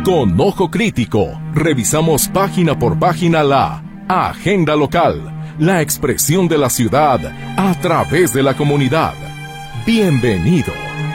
Con ojo crítico, revisamos página por página la agenda local, la expresión de la ciudad a través de la comunidad. Bienvenido.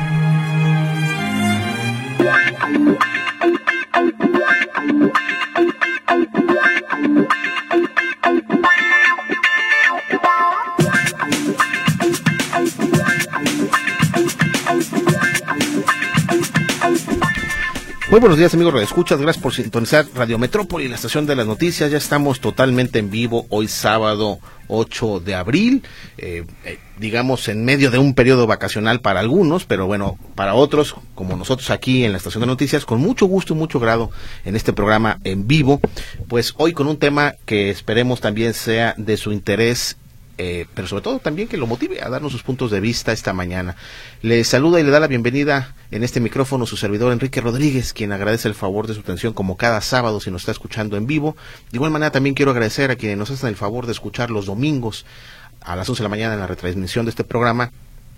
Muy buenos días, amigos radioescuchas, gracias por sintonizar Radio Metrópoli, la estación de las noticias. Ya estamos totalmente en vivo hoy sábado 8 de abril, digamos en medio de un periodo vacacional para algunos, pero bueno, para otros, como nosotros aquí en la estación de noticias, con mucho gusto y mucho grado en este programa en vivo, pues hoy con un tema que esperemos también sea de su interés, pero sobre todo también que lo motive a darnos sus puntos de vista esta mañana. Le saluda y le da la bienvenida en este micrófono su servidor Enrique Rodríguez, quien agradece el favor de su atención como cada sábado si nos está escuchando en vivo. De igual manera también quiero agradecer a quienes nos hacen el favor de escuchar los domingos a las 11 de la mañana en la retransmisión de este programa,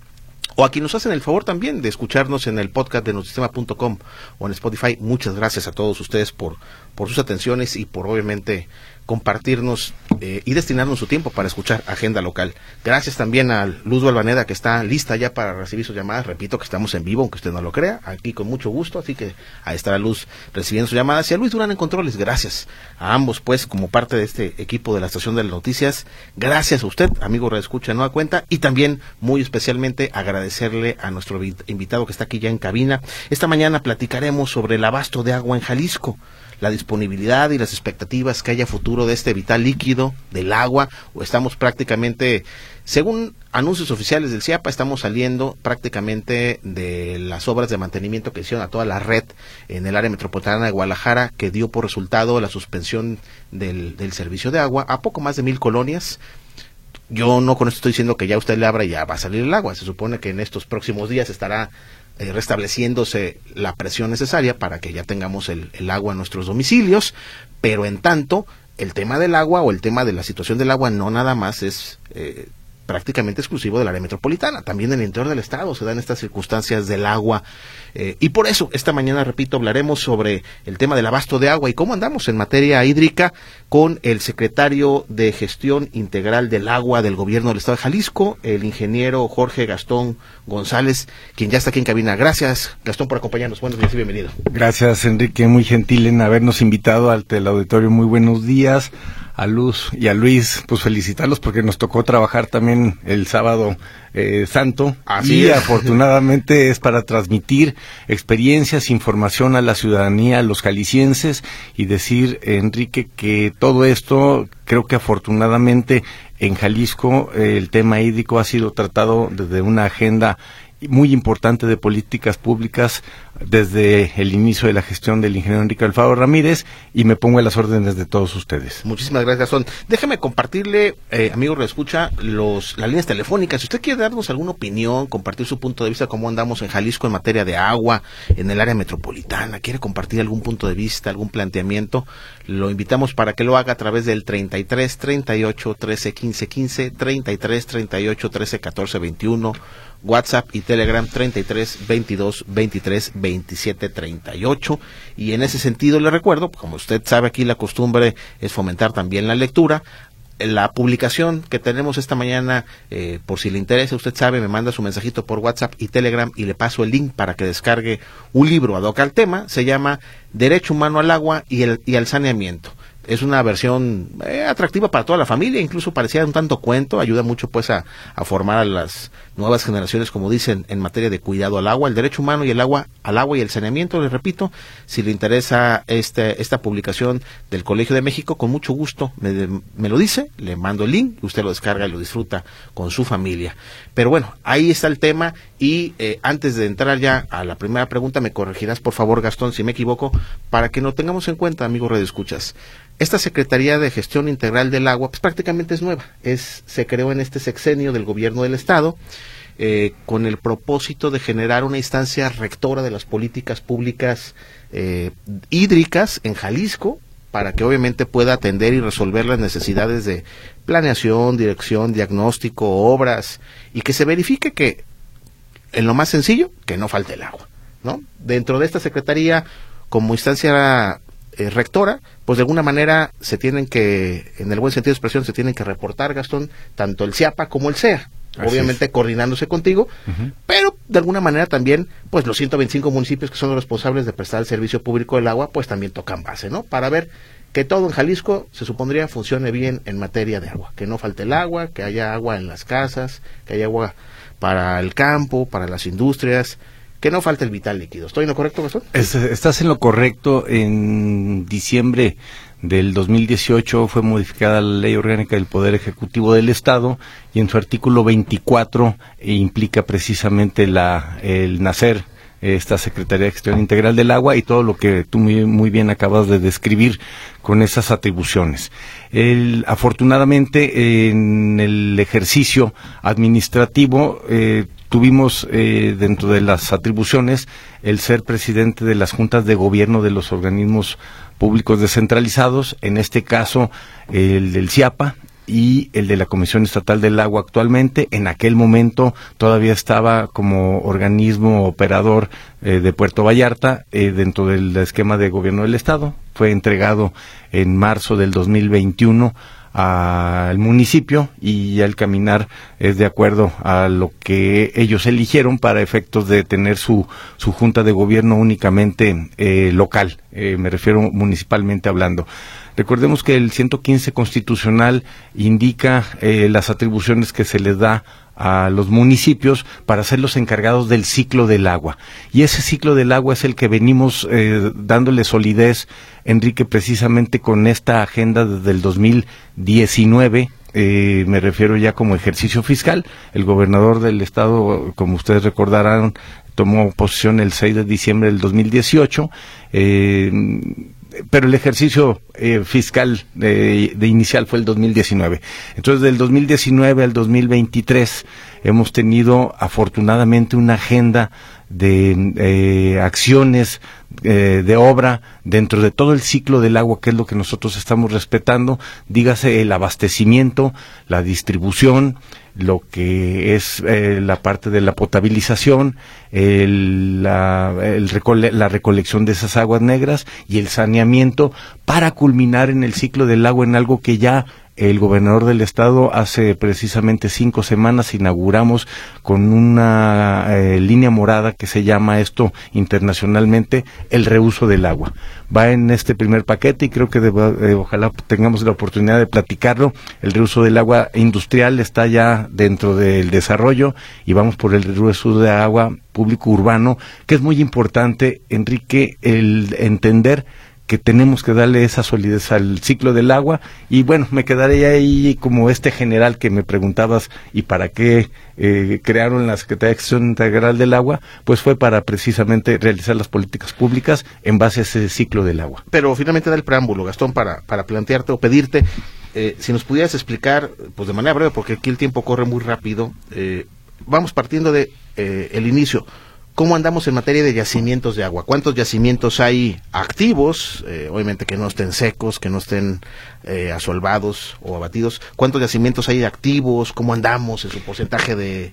o a quienes nos hacen el favor también de escucharnos en el podcast de Notisistema.com o en Spotify. Muchas gracias a todos ustedes por sus atenciones y por obviamente compartirnos y destinarnos su tiempo para escuchar Agenda Local. Gracias también a Luz Balvaneda, que está lista ya para recibir sus llamadas. Repito que estamos en vivo, aunque usted no lo crea, aquí con mucho gusto, así que ahí estará Luz recibiendo sus llamadas. Y a Luis Durán en controles, gracias a ambos, pues, como parte de este equipo de la estación de las noticias. Gracias a usted, amigo radioescucha Nueva Cuenta, y también muy especialmente agradecerle a nuestro invitado que está aquí ya en cabina. Esta mañana platicaremos sobre el abasto de agua en Jalisco, la disponibilidad y las expectativas que haya futuro de este vital líquido del agua. O estamos prácticamente, según anuncios oficiales del CIAPA, estamos saliendo prácticamente de las obras de mantenimiento que hicieron a toda la red en el área metropolitana de Guadalajara, que dio por resultado la suspensión del servicio de agua a poco más de 1,000 colonias. Yo no con esto estoy diciendo que ya usted le abra y ya va a salir el agua. Se supone que en estos próximos días estará restableciéndose la presión necesaria para que ya tengamos el agua en nuestros domicilios, pero en tanto el tema del agua o el tema de la situación del agua no nada más es prácticamente exclusivo del área metropolitana, también en el interior del estado se dan estas circunstancias del agua, y por eso esta mañana, repito, hablaremos sobre el tema del abasto de agua y cómo andamos en materia hídrica con el secretario de Gestión Integral del Agua del Gobierno del Estado de Jalisco, el ingeniero Jorge Gastón González, quien ya está aquí en cabina. Gracias, Gastón, por acompañarnos. Buenos días y bienvenido. Gracias, Enrique, muy gentil en habernos invitado al auditorio. Muy buenos días. A Luz y a Luis, pues felicitarlos porque nos tocó trabajar también el sábado santo. Así y es. Afortunadamente es para transmitir experiencias, información a la ciudadanía, a los jaliscienses, y decir, Enrique, que todo esto, creo que afortunadamente en Jalisco el tema hídrico ha sido tratado desde una agenda muy importante de políticas públicas desde el inicio de la gestión del ingeniero Enrique Alfaro Ramírez, y me pongo a las órdenes de todos ustedes. Muchísimas gracias, Gastón. Déjeme compartirle, amigo reescucha, las líneas telefónicas. Si usted quiere darnos alguna opinión, compartir su punto de vista, cómo andamos en Jalisco en materia de agua, en el área metropolitana, quiere compartir algún punto de vista, algún planteamiento, lo invitamos para que lo haga a través del 33 38 13 15 15, 33 38 13 14 21, WhatsApp y Telegram 33 22 23 27 38. Y en ese sentido le recuerdo, como usted sabe, aquí la costumbre es fomentar también la lectura. La publicación que tenemos esta mañana, por si le interesa, usted sabe, me manda su mensajito por WhatsApp y Telegram y le paso el link para que descargue un libro ad hoc al tema. Se llama Derecho Humano al Agua y al Saneamiento. Es una versión atractiva para toda la familia, incluso parecía un tanto cuento, ayuda mucho pues a formar a las nuevas generaciones, como dicen, en materia de cuidado al agua, el derecho humano y al agua y el saneamiento. Les repito, si le interesa esta publicación del Colegio de México, con mucho gusto me lo dice, le mando el link, usted lo descarga y lo disfruta con su familia. Pero bueno, ahí está el tema, y antes de entrar ya a la primera pregunta, me corregirás por favor, Gastón, si me equivoco, para que nos tengamos en cuenta, amigos radioescuchas. Esta Secretaría de Gestión Integral del Agua, pues prácticamente es nueva, se creó en este sexenio del gobierno del estado, con el propósito de generar una instancia rectora de las políticas públicas hídricas en Jalisco, para que obviamente pueda atender y resolver las necesidades de planeación, dirección, diagnóstico, obras, y que se verifique que, en lo más sencillo, que no falte el agua, ¿no? Dentro de esta Secretaría, como instancia rectora, pues de alguna manera se tienen que, en el buen sentido de expresión, se tienen que reportar, Gastón, tanto el CIAPA como el CEA. Obviamente coordinándose contigo, pero de alguna manera también, pues los 125 municipios que son los responsables de prestar el servicio público del agua, pues también tocan base, ¿no? Para ver que todo en Jalisco, se supondría, funcione bien en materia de agua, que no falte el agua, que haya agua en las casas, que haya agua para el campo, para las industrias, que no falte el vital líquido. ¿Estoy en lo correcto, Gastón? Estás en lo correcto. En diciembre del 2018 fue modificada la Ley Orgánica del Poder Ejecutivo del Estado y en su artículo 24 implica precisamente el nacer esta Secretaría de Gestión Integral del Agua y todo lo que tú muy bien acabas de describir con esas atribuciones. Afortunadamente, en el ejercicio administrativo tuvimos dentro de las atribuciones el ser presidente de las juntas de gobierno de los organismos públicos descentralizados, en este caso el del CIAPA y el de la Comisión Estatal del Agua actualmente. En aquel momento todavía estaba como organismo operador de Puerto Vallarta dentro del esquema de gobierno del Estado. Fue entregado en marzo del 2021 al municipio y al caminar es de acuerdo a lo que ellos eligieron para efectos de tener su junta de gobierno únicamente local, me refiero municipalmente hablando. Recordemos que el 115 constitucional indica las atribuciones que se les da a los municipios para ser los encargados del ciclo del agua. Y ese ciclo del agua es el que venimos dándole solidez, Enrique, precisamente con esta agenda desde el 2019, me refiero ya como ejercicio fiscal. El gobernador del estado, como ustedes recordarán, tomó posesión el 6 de diciembre del 2018, pero el ejercicio fiscal de inicial fue el 2019. Entonces, del 2019 al 2023 hemos tenido afortunadamente una agenda de acciones de obra dentro de todo el ciclo del agua, que es lo que nosotros estamos respetando, dígase el abastecimiento, la distribución, lo que es la parte de la potabilización, la recolección de esas aguas negras y el saneamiento, para culminar en el ciclo del agua en algo que ya el gobernador del estado hace precisamente 5 semanas inauguramos con una línea morada que se llama esto internacionalmente el reuso del agua. Va en este primer paquete y creo que ojalá tengamos la oportunidad de platicarlo. El reuso del agua industrial está ya dentro del desarrollo y vamos por el reuso de agua público urbano, que es muy importante, Enrique, el entender que tenemos que darle esa solidez al ciclo del agua. Y bueno, me quedaré ahí como general que me preguntabas, ¿y para qué crearon la Secretaría de Gestión Integral del Agua? Pues fue para precisamente realizar las políticas públicas en base a ese ciclo del agua. Pero finalmente da el preámbulo, Gastón, para plantearte o pedirte, si nos pudieras explicar, pues de manera breve, porque aquí el tiempo corre muy rápido, vamos partiendo de el inicio. ¿Cómo andamos en materia de yacimientos de agua? ¿Cuántos yacimientos hay activos? Obviamente que no estén secos, que no estén asolvados o abatidos. ¿Cuántos yacimientos hay activos? ¿Cómo andamos en su porcentaje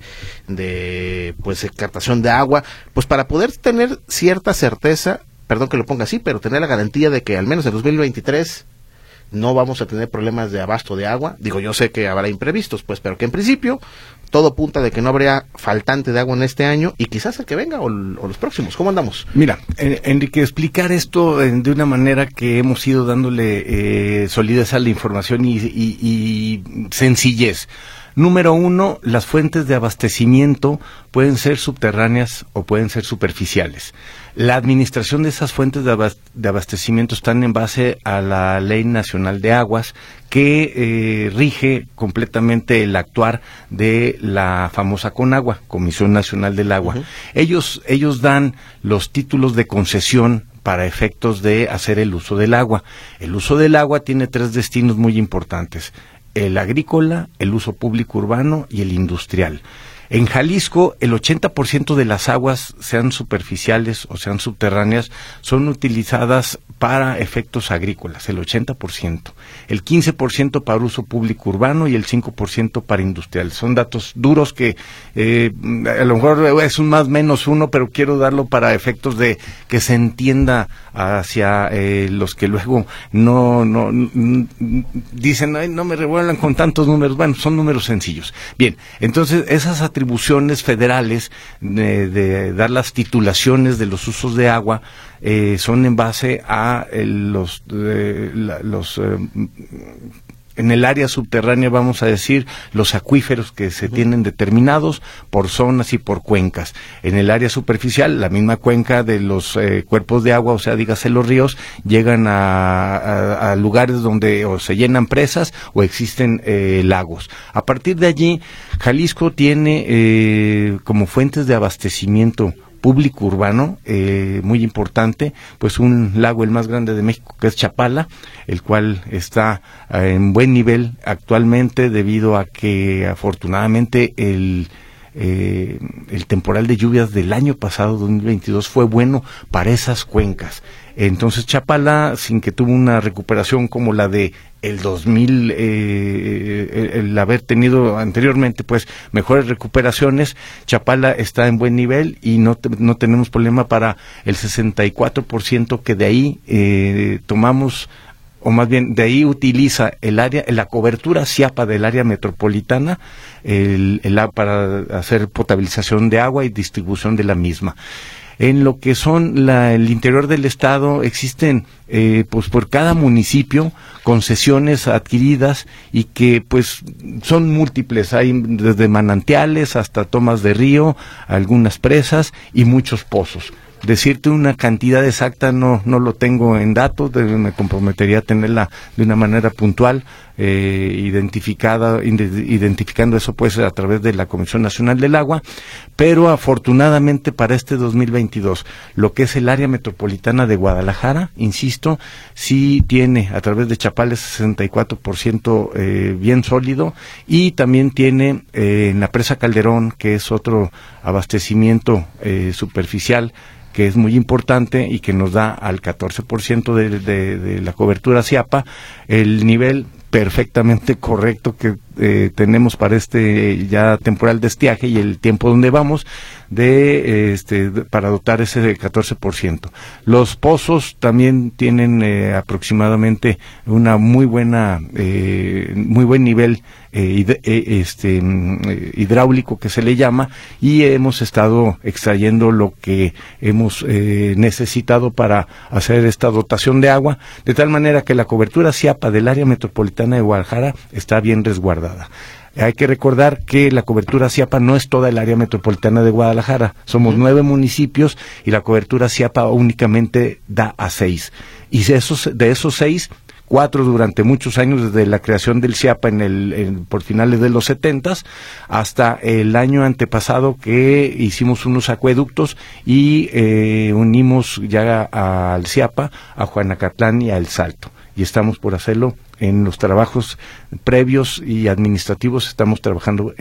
de captación de agua? Pues para poder tener cierta certeza, perdón que lo ponga así, pero tener la garantía de que al menos en 2023 no vamos a tener problemas de abasto de agua. Digo, yo sé que habrá imprevistos, pues, pero que en principio todo apunta de que no habría faltante de agua en este año y quizás el que venga o los próximos. ¿Cómo andamos? Mira, Enrique, explicar esto de una manera que hemos ido dándole solidez a la información y sencillez. Número 1, las fuentes de abastecimiento pueden ser subterráneas o pueden ser superficiales. La administración de esas fuentes de abastecimiento están en base a la Ley Nacional de Aguas, que rige completamente el actuar de la famosa CONAGUA, Comisión Nacional del Agua. Uh-huh. Ellos dan los títulos de concesión para efectos de hacer el uso del agua. El uso del agua tiene 3 destinos muy importantes: el agrícola, el uso público urbano y el industrial. En Jalisco, el 80% de las aguas, sean superficiales o sean subterráneas, son utilizadas para efectos agrícolas, el 80%. El 15% para uso público urbano y el 5% para industrial. Son datos duros que a lo mejor es un más menos uno, pero quiero darlo para efectos de que se entienda hacia los que luego no dicen, ay, no me revuelvan con tantos números. Bueno, son números sencillos. Bien, entonces esas atribuciones federales de dar las titulaciones de los usos de agua son en base a en el área subterránea, vamos a decir, los acuíferos que se tienen determinados por zonas y por cuencas. En el área superficial, la misma cuenca de los cuerpos de agua, o sea, dígase los ríos, llegan a lugares donde o se llenan presas o existen lagos. A partir de allí, Jalisco tiene como fuentes de abastecimiento público urbano, muy importante, pues un lago el más grande de México, que es Chapala, el cual está en buen nivel actualmente debido a que afortunadamente el temporal de lluvias del año pasado, 2022, fue bueno para esas cuencas. Entonces Chapala, sin que tuvo una recuperación como la de el 2000, el haber tenido anteriormente pues mejores recuperaciones, Chapala está en buen nivel y no tenemos problema para el 64% que de ahí tomamos, o más bien de ahí utiliza el área, la cobertura CIAPA del área metropolitana para hacer potabilización de agua y distribución de la misma. En lo que son el interior del estado existen pues por cada municipio concesiones adquiridas y que pues son múltiples, hay desde manantiales hasta tomas de río, algunas presas y muchos pozos. Decirte una cantidad exacta no lo tengo en datos, me comprometería a tenerla de una manera puntual, identificando eso pues a través de la Comisión Nacional del Agua, pero afortunadamente para este 2022, lo que es el área metropolitana de Guadalajara, insisto, sí tiene a través de Chapala 64% bien sólido, y también tiene en la presa Calderón, que es otro abastecimiento superficial, que es muy importante y que nos da al 14% de la cobertura CIAPA, el nivel perfectamente correcto que tenemos para este ya temporal de estiaje y el tiempo donde vamos para dotar ese 14%. Los pozos también tienen aproximadamente una muy buen nivel hidráulico, que se le llama, y hemos estado extrayendo lo que hemos necesitado para hacer esta dotación de agua, de tal manera que la cobertura CIAPA del área metropolitana de Guadalajara está bien resguardada. Hay que recordar que la cobertura CIAPA no es toda el área metropolitana de Guadalajara. Somos 9 municipios y la cobertura CIAPA únicamente da a 6. Y de esos 6, 4 durante muchos años, desde la creación del CIAPA por finales de los 70s hasta el año antepasado, que hicimos unos acueductos y unimos ya al CIAPA a Juanacatlán y a El Salto. Y estamos por hacerlo. En los trabajos previos y administrativos estamos trabajando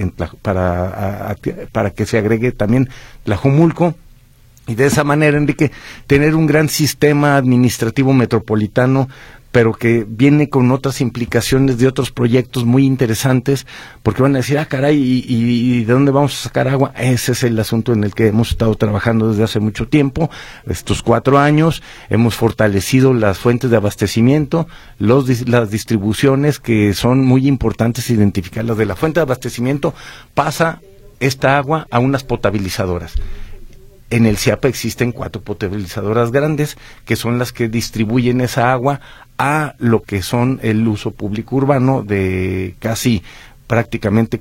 para que se agregue también Tlajomulco, y de esa manera, Enrique, tener un gran sistema administrativo metropolitano, pero que viene con otras implicaciones de otros proyectos muy interesantes, porque van a decir, caray, ¿y de dónde vamos a sacar agua? Ese es el asunto en el que hemos estado trabajando desde hace mucho tiempo, estos 4 años, hemos fortalecido las fuentes de abastecimiento, las distribuciones, que son muy importantes identificarlas. De la fuente de abastecimiento pasa esta agua a unas potabilizadoras. En el CIAPA existen 4 potabilizadoras grandes, que son las que distribuyen esa agua a lo que son el uso público urbano de casi prácticamente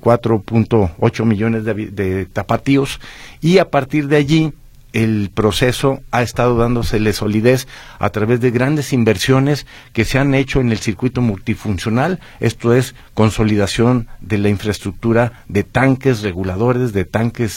4.8 millones de tapatíos, y a partir de allí el proceso ha estado dándosele solidez a través de grandes inversiones que se han hecho en el circuito multifuncional, esto es, consolidación de la infraestructura de tanques reguladores, de tanques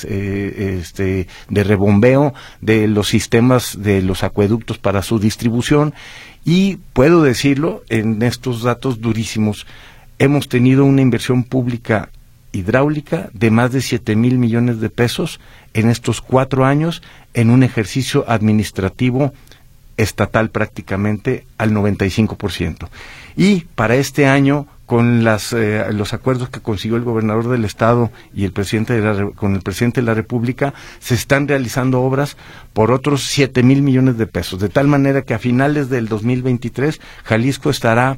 de rebombeo, de los sistemas de los acueductos para su distribución, y puedo decirlo, en estos datos durísimos, hemos tenido una inversión pública hidráulica de más de 7,000 millones de pesos en estos 4 años, en un ejercicio administrativo estatal prácticamente al 95%. Y para este año, con los acuerdos que consiguió el gobernador del estado y el presidente con el presidente de la República, se están realizando obras por otros 7,000 millones de pesos, de tal manera que a finales del 2023 Jalisco estará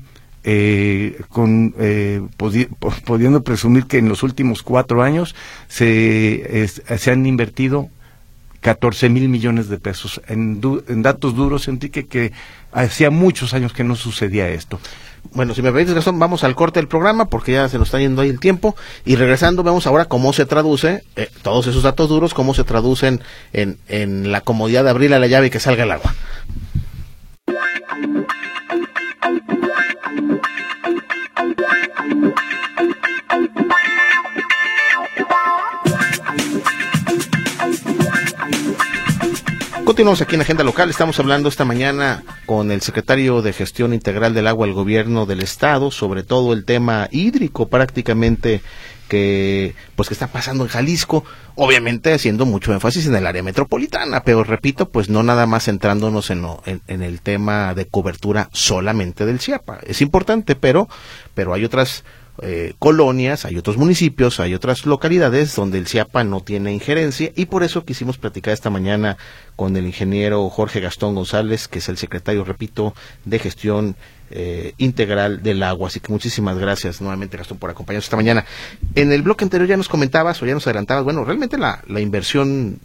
pudiendo presumir que en los últimos 4 años se han invertido 14,000 millones de pesos. En datos duros, Enrique, que hacía muchos años que no sucedía esto. Bueno, si me permites, Gastón, vamos al corte del programa porque ya se nos está yendo ahí el tiempo, y regresando vemos ahora cómo se traduce todos esos datos duros, cómo se traducen en la comodidad de abrir la llave y que salga el agua. Continuamos aquí en Agenda Local. Estamos hablando esta mañana con el secretario de Gestión Integral del Agua del Gobierno del Estado sobre todo el tema hídrico prácticamente que está pasando en Jalisco, obviamente haciendo mucho énfasis en el área metropolitana, pero repito, pues no nada más centrándonos en el tema de cobertura solamente del CIAPA. Es importante, pero hay otras colonias, hay otros municipios, hay otras localidades donde el CIAPA no tiene injerencia, y por eso quisimos platicar esta mañana con el ingeniero Jorge Gastón González, que es el secretario, repito, de Gestión Integral del Agua. Así que muchísimas gracias nuevamente, Gastón, por acompañarnos esta mañana. En el bloque anterior ya nos comentabas o ya nos adelantabas, bueno, realmente la inversión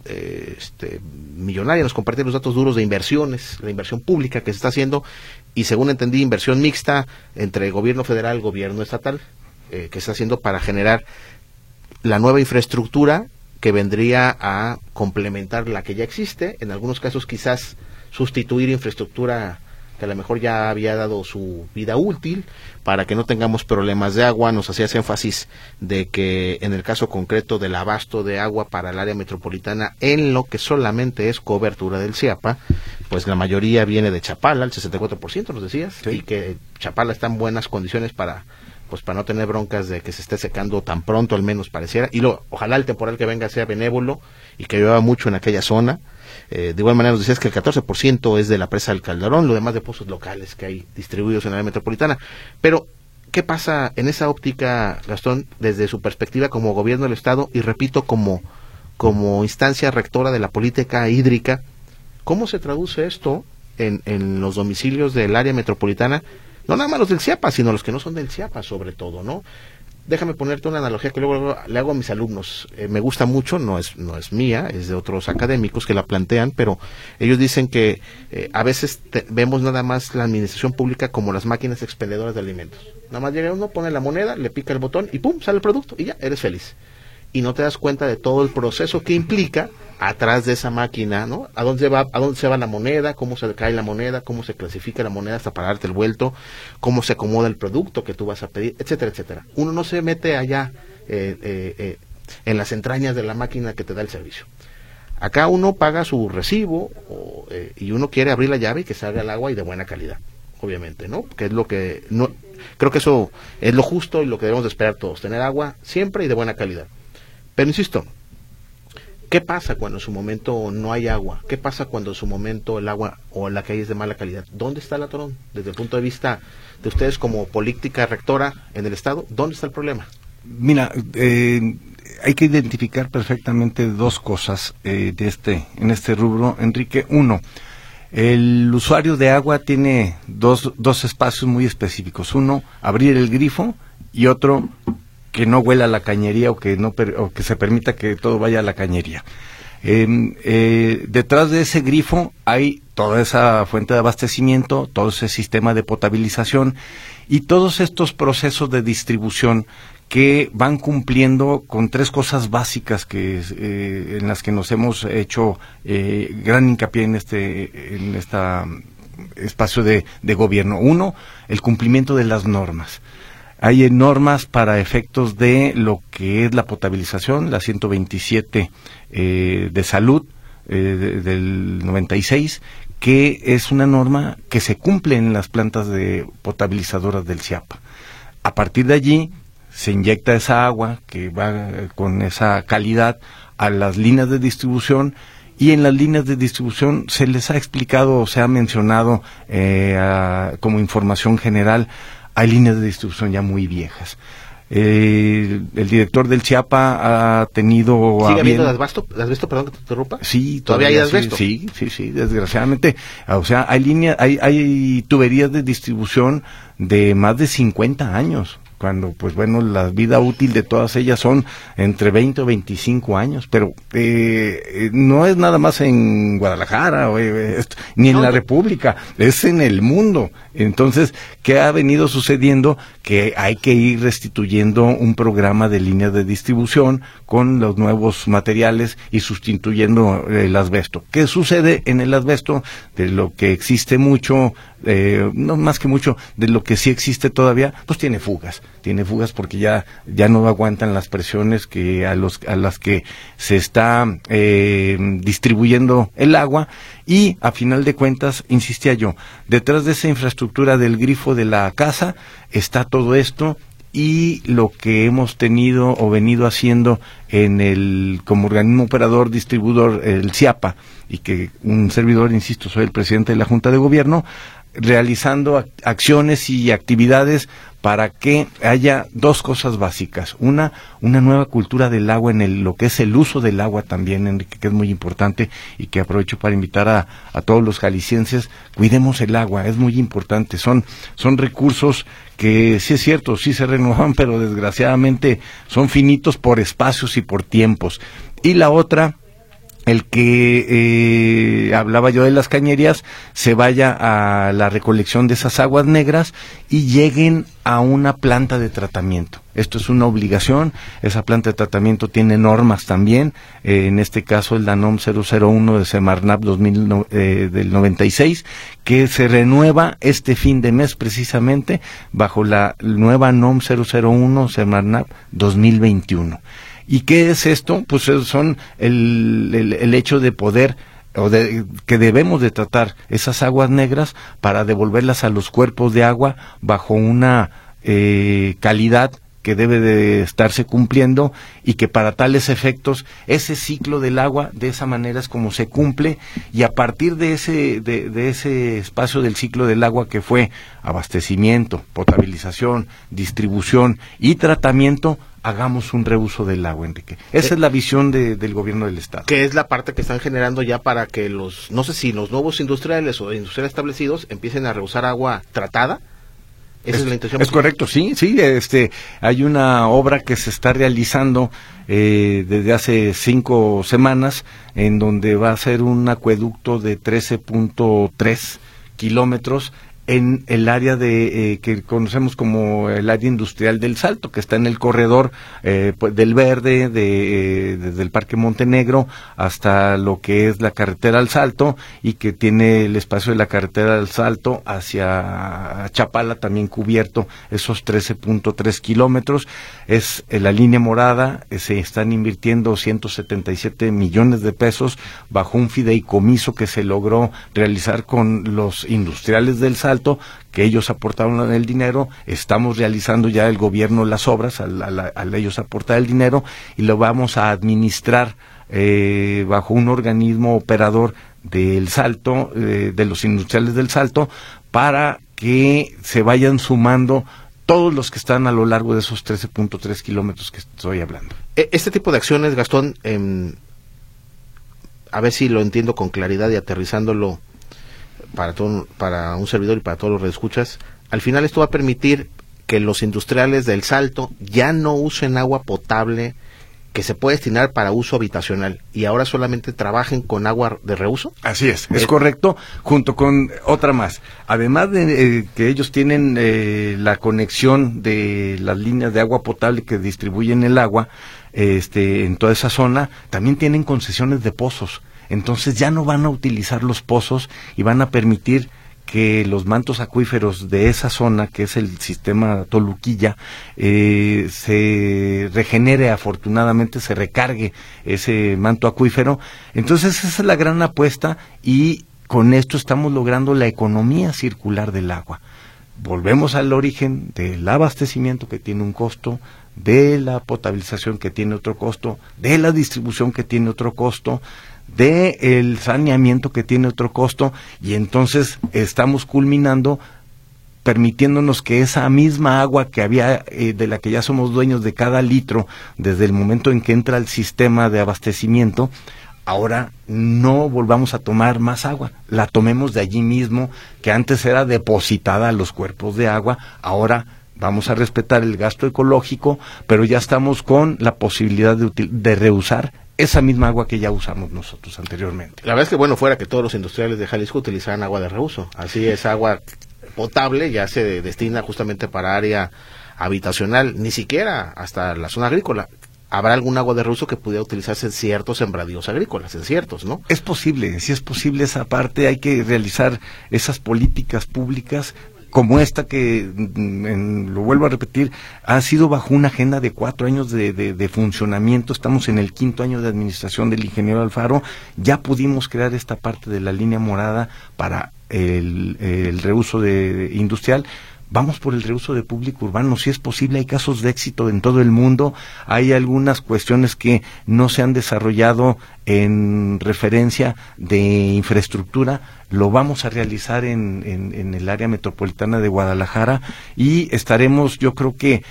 millonaria, nos compartía los datos duros de inversiones, la inversión pública que se está haciendo, y según entendí, inversión mixta entre gobierno federal, gobierno estatal, que se está haciendo para generar la nueva infraestructura que vendría a complementar la que ya existe, en algunos casos quizás sustituir infraestructura que a lo mejor ya había dado su vida útil, para que no tengamos problemas de agua. Nos hacías énfasis de que en el caso concreto del abasto de agua para el área metropolitana, en lo que solamente es cobertura del CIAPA, pues la mayoría viene de Chapala, el 64% nos decías, sí. Y que Chapala está en buenas condiciones para no tener broncas de que se esté secando tan pronto, al menos pareciera, y ojalá el temporal que venga sea benévolo y que llueva mucho en aquella zona. De igual manera nos decías que el 14% es de la presa del Calderón, lo demás de pozos locales que hay distribuidos en la área metropolitana. Pero, ¿qué pasa en esa óptica, Gastón, desde su perspectiva como gobierno del Estado y, repito, como instancia rectora de la política hídrica? ¿Cómo se traduce esto en los domicilios del área metropolitana? No nada más los del CIAPA, sino los que no son del CIAPA, sobre todo, ¿no? Déjame ponerte una analogía que luego le hago a mis alumnos. Me gusta mucho, no es mía, es de otros académicos que la plantean, pero ellos dicen que a veces vemos nada más la administración pública como las máquinas expendedoras de alimentos. Nada más llega uno, pone la moneda, le pica el botón y ¡pum!, sale el producto y ya, eres feliz. Y no te das cuenta de todo el proceso que implica atrás de esa máquina, ¿no? ¿A dónde se va la moneda? ¿Cómo se cae la moneda? ¿Cómo se clasifica la moneda hasta para darte el vuelto? ¿Cómo se acomoda el producto que tú vas a pedir? Etcétera, etcétera. Uno no se mete allá en las entrañas de la máquina que te da el servicio. Acá uno paga su recibo y uno quiere abrir la llave y que salga el agua y de buena calidad, obviamente, ¿no? Que es lo que no creo que eso es lo justo y lo que debemos de esperar todos, tener agua siempre y de buena calidad. Pero insisto, ¿qué pasa cuando en su momento no hay agua? ¿Qué pasa cuando en su momento el agua o la calle es de mala calidad? ¿Dónde está el atorón? Desde el punto de vista de ustedes como política rectora en el Estado, ¿dónde está el problema? Mira, hay que identificar perfectamente dos cosas en este rubro, Enrique. Uno, el usuario de agua tiene dos espacios muy específicos. Uno, abrir el grifo, y otro, que no huela a la cañería o que se permita que todo vaya a la cañería. Detrás de ese grifo hay toda esa fuente de abastecimiento, todo ese sistema de potabilización y todos estos procesos de distribución que van cumpliendo con tres cosas básicas en las que nos hemos hecho gran hincapié en este espacio de gobierno. Uno, el cumplimiento de las normas. Hay normas para efectos de lo que es la potabilización, la 127 de salud del 96, que es una norma que se cumple en las plantas de potabilizadoras del CIAPA. A partir de allí se inyecta esa agua que va con esa calidad a las líneas de distribución, y en las líneas de distribución se les ha explicado o se ha mencionado como información general, hay líneas de distribución ya muy viejas. El director del CIAPA ha tenido... ¿Sigue habiendo asbesto? Perdón que te interrumpa. Sí, ¿Todavía hay asbesto? Sí, desgraciadamente. O sea, hay tuberías de distribución de más de 50 años, cuando, pues bueno, la vida útil de todas ellas son entre 20 o 25 años, pero no es nada más en Guadalajara, ni en la República, es en el mundo. Entonces, ¿qué ha venido sucediendo? Que hay que ir restituyendo un programa de líneas de distribución con los nuevos materiales y sustituyendo el asbesto. ¿Qué sucede en el asbesto? De lo que existe mucho, no más que mucho, de lo que sí existe todavía, pues tiene fugas porque ya no aguantan las presiones que a las que se está distribuyendo el agua. Y a final de cuentas, insistía yo, detrás de esa infraestructura del grifo de la casa está todo esto, y lo que hemos tenido o venido haciendo como organismo operador distribuidor, el CIAPA, y que un servidor, insisto, soy el presidente de la Junta de Gobierno, realizando acciones y actividades para que haya dos cosas básicas. Una nueva cultura del agua en lo que es el uso del agua también, Enrique, que es muy importante, y que aprovecho para invitar a todos los jaliscienses, cuidemos el agua, es muy importante. Son recursos que sí es cierto, sí se renovan, pero desgraciadamente son finitos por espacios y por tiempos. Y la otra, el que hablaba yo de las cañerías, se vaya a la recolección de esas aguas negras y lleguen a una planta de tratamiento. Esto es una obligación. Esa planta de tratamiento tiene normas también, en este caso el NOM 001 de Semarnat del 96, que se renueva este fin de mes precisamente bajo la nueva NOM 001 Semarnat 2021. ¿Y qué es esto? Pues son el hecho de poder, que debemos de tratar esas aguas negras para devolverlas a los cuerpos de agua bajo una calidad que debe de estarse cumpliendo, y que para tales efectos ese ciclo del agua de esa manera es como se cumple, y a partir de ese espacio del ciclo del agua, que fue abastecimiento, potabilización, distribución y tratamiento, hagamos un reuso del agua, Enrique. Esa es la visión del gobierno del estado. Que es la parte que están generando ya para que no sé si los nuevos industriales o industriales establecidos empiecen a reusar agua tratada. Esa es la intención. Es correcto, sí. Hay una obra que se está realizando desde hace 5 semanas, en donde va a ser un acueducto de 13.3 kilómetros en el área que conocemos como el área industrial del Salto, que está en el corredor del Verde, desde el Parque Montenegro hasta lo que es la carretera al Salto, y que tiene el espacio de la carretera al Salto hacia Chapala también cubierto, esos 13.3 kilómetros. Es la línea morada, se están invirtiendo 177 millones de pesos bajo un fideicomiso que se logró realizar con los industriales del Salto, que ellos aportaron el dinero. Estamos realizando ya el gobierno las obras al ellos aportar el dinero, y lo vamos a administrar bajo un organismo operador del Salto, de los industriales del Salto, para que se vayan sumando todos los que están a lo largo de esos 13.3 kilómetros que estoy hablando. Este tipo de acciones, Gastón, a ver si lo entiendo con claridad y aterrizándolo para un servidor y para todos los radioescuchas, al final esto va a permitir que los industriales del Salto ya no usen agua potable que se puede destinar para uso habitacional, y ahora solamente trabajen con agua de reuso. Así es correcto, junto con otra más. Además de que ellos tienen la conexión de las líneas de agua potable que distribuyen el agua en toda esa zona, también tienen concesiones de pozos. Entonces ya no van a utilizar los pozos y van a permitir que los mantos acuíferos de esa zona, que es el sistema Toluquilla, se regenere, afortunadamente se recargue ese manto acuífero. Entonces esa es la gran apuesta, y con esto estamos logrando la economía circular del agua. Volvemos al origen del abastecimiento, que tiene un costo, de la potabilización, que tiene otro costo, de la distribución, que tiene otro costo, de el saneamiento, que tiene otro costo, y entonces estamos culminando permitiéndonos que esa misma agua que había, de la que ya somos dueños de cada litro, desde el momento en que entra al sistema de abastecimiento, ahora no volvamos a tomar más agua, la tomemos de allí mismo, que antes era depositada a los cuerpos de agua, ahora vamos a respetar el gasto ecológico, pero ya estamos con la posibilidad de reusar esa misma agua que ya usamos nosotros anteriormente. La verdad es que bueno fuera que todos los industriales de Jalisco utilizaran agua de reuso, así es agua potable, ya se destina justamente para área habitacional, ni siquiera hasta la zona agrícola. ¿Habrá algún agua de reuso que pudiera utilizarse en ciertos sembradíos agrícolas, en ciertos, no? Es posible, si es posible esa parte, hay que realizar esas políticas públicas como esta que, lo vuelvo a repetir, ha sido bajo una agenda de 4 años de funcionamiento. Estamos en el 5º año de administración del ingeniero Alfaro. Ya pudimos crear esta parte de la línea morada para el reuso industrial. Vamos por el reuso de público urbano, si es posible. Hay casos de éxito en todo el mundo, hay algunas cuestiones que no se han desarrollado en referencia de infraestructura, lo vamos a realizar en el área metropolitana de Guadalajara, y estaremos, yo creo que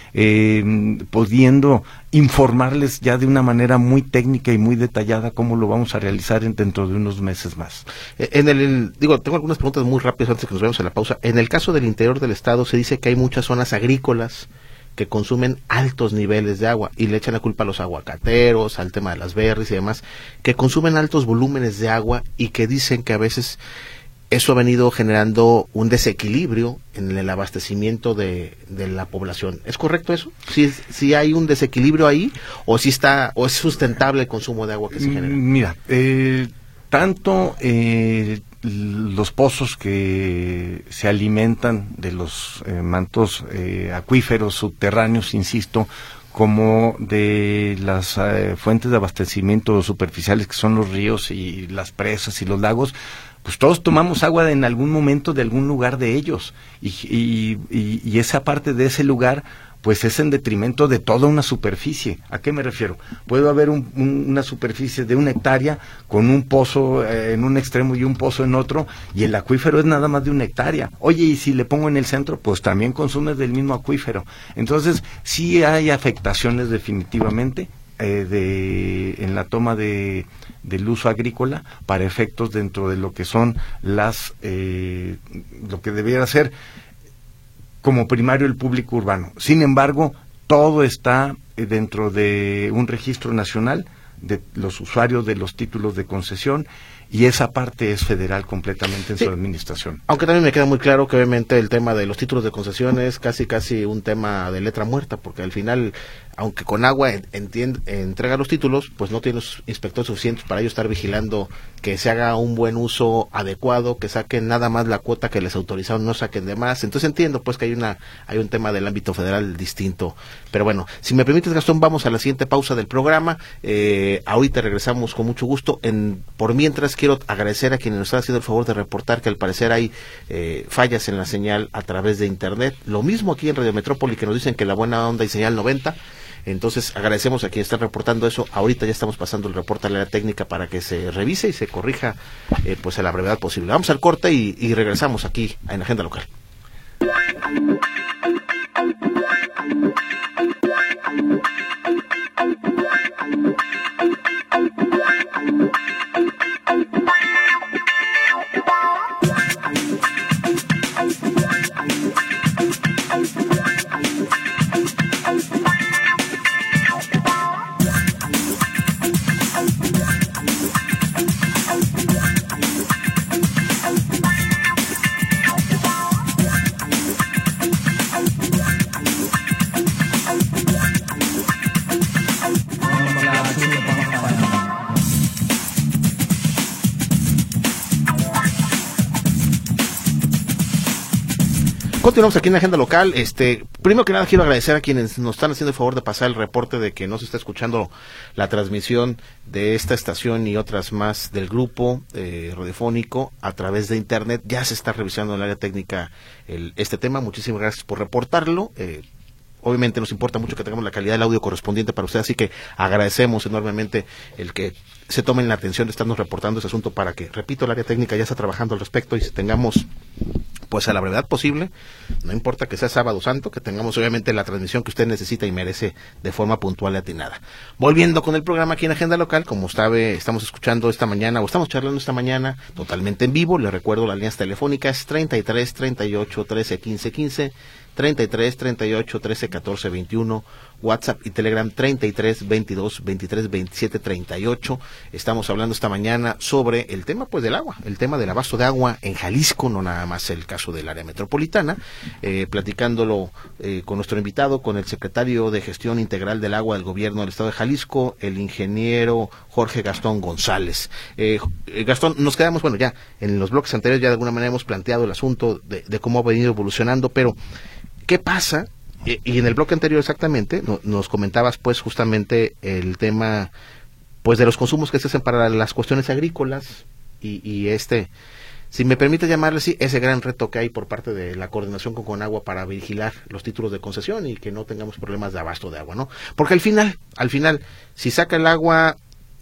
pudiendo informarles ya de una manera muy técnica y muy detallada cómo lo vamos a realizar dentro de unos meses más. Tengo algunas preguntas muy rápidas antes que nos vayamos a la pausa. En el caso del interior del estado se dice que hay muchas zonas agrícolas que consumen altos niveles de agua y le echan la culpa a los aguacateros, al tema de las berries y demás, que consumen altos volúmenes de agua y que dicen que a veces eso ha venido generando un desequilibrio en el abastecimiento de la población. ¿Es correcto eso? ¿Si hay un desequilibrio ahí o si está o es sustentable el consumo de agua que se genera? Mira, tanto los pozos que se alimentan de los mantos acuíferos subterráneos, insisto, como de las fuentes de abastecimiento superficiales, que son los ríos y las presas y los lagos, pues todos tomamos agua en algún momento de algún lugar de ellos, y esa parte de ese lugar pues es en detrimento de toda una superficie. ¿A qué me refiero? Puede haber una superficie de 1 hectárea con un pozo en un extremo y un pozo en otro, y el acuífero es nada más de 1 hectárea. Oye, y si le pongo en el centro, pues también consumes del mismo acuífero. Entonces, sí hay afectaciones definitivamente en la toma del uso agrícola para efectos dentro de lo que son lo que debiera ser como primario el público urbano. Sin embargo, todo está dentro de un registro nacional de los usuarios de los títulos de concesión, y esa parte es federal completamente en su administración. Aunque también me queda muy claro que obviamente el tema de los títulos de concesión es casi un tema de letra muerta, porque al final, aunque con agua entrega los títulos, pues no tiene los inspectores suficientes para ellos estar vigilando que se haga un buen uso adecuado, que saquen nada más la cuota que les autorizaron, no saquen de más. Entonces entiendo pues que hay un tema del ámbito federal distinto. Pero bueno, si me permites, Gastón, vamos a la siguiente pausa del programa. Ahorita regresamos con mucho gusto. Por mientras, quiero agradecer a quienes nos están haciendo el favor de reportar que al parecer hay fallas en la señal a través de internet. Lo mismo aquí en Radio Metrópoli, que nos dicen que la buena onda y señal 90. Entonces agradecemos a quienes están reportando eso. Ahorita ya estamos pasando el reporte a la técnica para que se revise y se corrija pues a la brevedad posible. Vamos al corte y regresamos aquí en Agenda Local. Continuamos aquí en la Agenda Local. Primero que nada quiero agradecer a quienes nos están haciendo el favor de pasar el reporte de que no se está escuchando la transmisión de esta estación y otras más del grupo radiofónico a través de internet. Ya se está revisando en el área técnica este tema. Muchísimas gracias por reportarlo. obviamente nos importa mucho que tengamos la calidad del audio correspondiente para usted, así que agradecemos enormemente el que se tomen la atención de estarnos reportando ese asunto para que, repito, el área técnica ya está trabajando al respecto y tengamos, pues a la brevedad posible, no importa que sea sábado santo, que tengamos obviamente la transmisión que usted necesita y merece de forma puntual y atinada. Volviendo con el programa aquí en Agenda Local, como sabe, estamos escuchando esta mañana, o estamos charlando esta mañana, totalmente en vivo. Le recuerdo las líneas telefónicas 33 38 13 15 15, 33 38 13 14 21, WhatsApp y Telegram 33 22 23 27 38. Estamos hablando esta mañana sobre el tema pues del agua, el tema del abasto de agua en Jalisco, no nada más el caso del área metropolitana, platicándolo con nuestro invitado, con el secretario de Gestión Integral del Agua del Gobierno del Estado de Jalisco, el ingeniero Jorge Gastón González. Gastón, nos quedamos, bueno, ya en los bloques anteriores ya de alguna manera hemos planteado el asunto de cómo ha venido evolucionando, pero ¿qué pasa? Y en el bloque anterior exactamente nos comentabas pues justamente el tema pues de los consumos que se hacen para las cuestiones agrícolas y si me permite llamarle así, ese gran reto que hay por parte de la coordinación con Conagua para vigilar los títulos de concesión y que no tengamos problemas de abasto de agua, ¿no? Porque al final, si saca el agua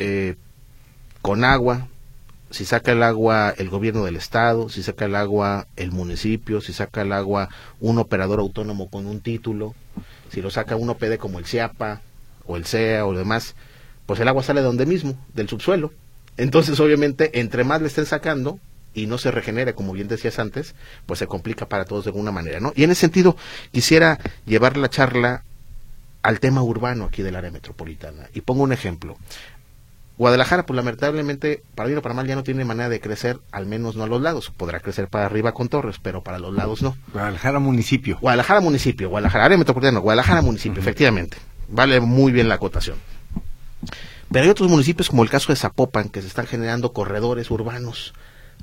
Conagua, si saca el agua el gobierno del estado, si saca el agua el municipio, si saca el agua un operador autónomo con un título, si lo saca un OPD como el CIAPA o el CEA o lo demás, pues el agua sale de donde mismo, del subsuelo. Entonces obviamente entre más le estén sacando y no se regenere, como bien decías antes, pues se complica para todos de alguna manera, ¿no? Y en ese sentido quisiera llevar la charla al tema urbano aquí del área metropolitana. Y pongo un ejemplo. Guadalajara, pues lamentablemente, para bien o para mal, ya no tiene manera de crecer, al menos no a los lados. Podrá crecer para arriba con Torres, pero para los lados no. Guadalajara municipio, área metropolitana, Guadalajara municipio, efectivamente. Vale muy bien la acotación. Pero hay otros municipios, como el caso de Zapopan, que se están generando corredores urbanos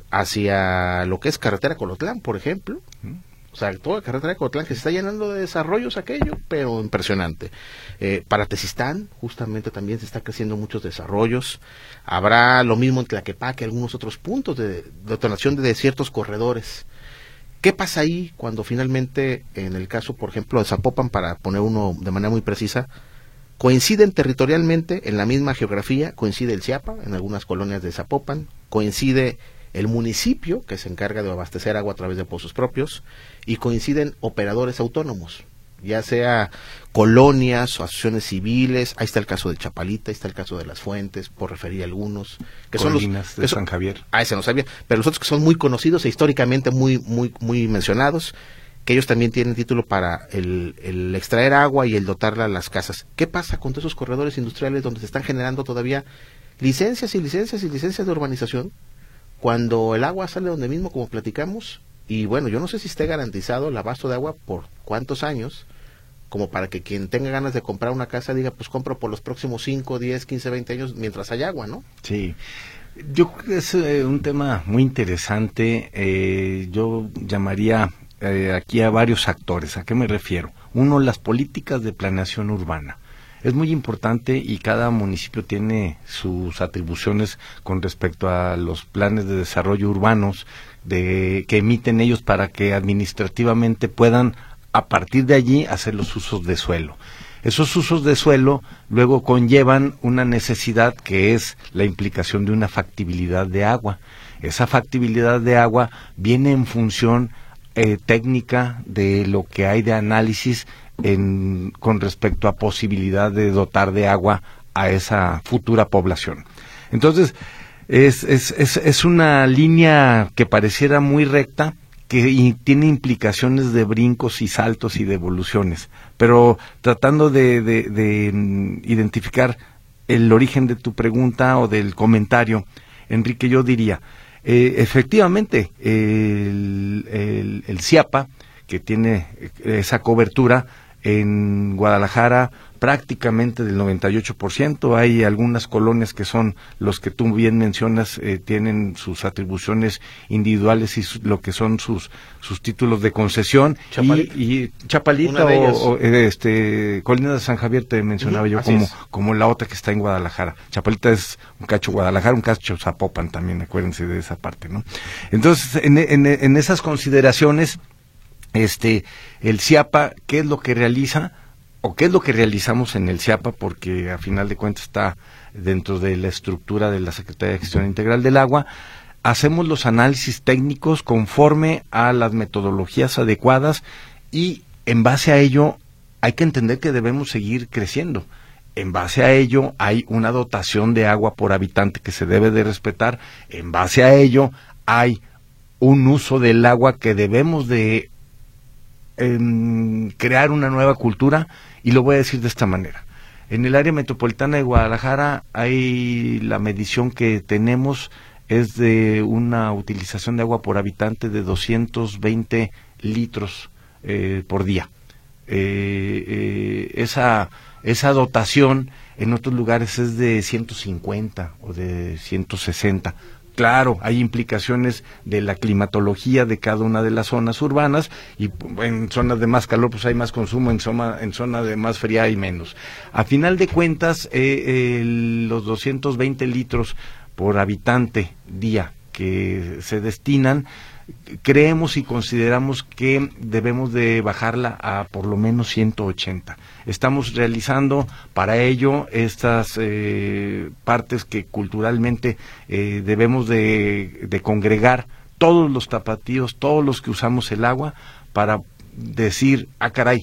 hacia lo que es carretera Colotlán, por ejemplo. O sea, toda la carretera de Colotlán que se está llenando de desarrollos aquello, pero impresionante. Para Tezistán, justamente también se está creciendo muchos desarrollos. Habrá lo mismo en Tlaquepaque, algunos otros puntos de detonación de ciertos corredores. ¿Qué pasa ahí cuando finalmente, en el caso, por ejemplo, de Zapopan, para poner uno de manera muy precisa, coinciden territorialmente en la misma geografía, coincide el CIAPA en algunas colonias de Zapopan, coincide el municipio que se encarga de abastecer agua a través de pozos propios y coinciden operadores autónomos, ya sea colonias o asociaciones civiles. Ahí está el caso de Chapalita, ahí está el caso de Las Fuentes, por referir a algunos, que Colinas son de San Javier. Ese no sabía, pero los otros que son muy conocidos e históricamente muy mencionados, que ellos también tienen título para el extraer agua y el dotarla a las casas. ¿Qué pasa con todos esos corredores industriales donde se están generando todavía licencias y licencias y licencias de urbanización, cuando el agua sale donde mismo, como platicamos? Y bueno, yo no sé si esté garantizado el abasto de agua por cuántos años, como para que quien tenga ganas de comprar una casa diga, pues compro por los próximos 5, 10, 15, 20 años mientras haya agua, ¿no? Sí, yo creo que es un tema muy interesante. Yo llamaría aquí a varios actores. ¿A qué me refiero? Uno, las políticas de planeación urbana. Es muy importante y cada municipio tiene sus atribuciones con respecto a los planes de desarrollo urbanos que emiten ellos para que administrativamente puedan a partir de allí hacer los usos de suelo. Esos usos de suelo luego conllevan una necesidad que es la implicación de una factibilidad de agua. Esa factibilidad de agua viene en función técnica de lo que hay de análisis con respecto a posibilidad de dotar de agua a esa futura población. Entonces, es una línea que pareciera muy recta, que tiene implicaciones de brincos y saltos y de evoluciones, pero tratando de identificar el origen de tu pregunta o del comentario, Enrique, yo diría, efectivamente, el CIAPA, que tiene esa cobertura en Guadalajara prácticamente del 98%, hay algunas colonias que son los que tú bien mencionas, tienen sus atribuciones individuales y lo que son sus títulos de concesión. Chapalita, y Chapalita o Colinas de San Javier te mencionaba yo como la otra que está en Guadalajara. Chapalita es un cacho Guadalajara, un cacho Zapopan también, acuérdense de esa parte, ¿no? Entonces, en esas consideraciones, el CIAPA, ¿qué es lo que realiza? o qué es lo que realizamos en el CIAPA, porque a final de cuentas está dentro de la estructura de la Secretaría de Gestión Integral del Agua. Hacemos los análisis técnicos conforme a las metodologías adecuadas y en base a ello hay que entender que debemos seguir creciendo. En base a ello hay una dotación de agua por habitante que se debe de respetar. En base a ello hay un uso del agua que debemos de crear una nueva cultura, y lo voy a decir de esta manera. En el área metropolitana de Guadalajara hay la medición que tenemos es de una utilización de agua por habitante de 220 litros por día. Esa dotación en otros lugares es de 150 o de 160. Claro, hay implicaciones de la climatología de cada una de las zonas urbanas, y en zonas de más calor pues hay más consumo, en zona de más fría hay menos. A final de cuentas, los 220 litros por habitante día que se destinan, creemos y consideramos que debemos de bajarla a por lo menos 180. Estamos realizando para ello estas partes que culturalmente debemos de congregar todos los tapatíos, todos los que usamos el agua, para decir, caray,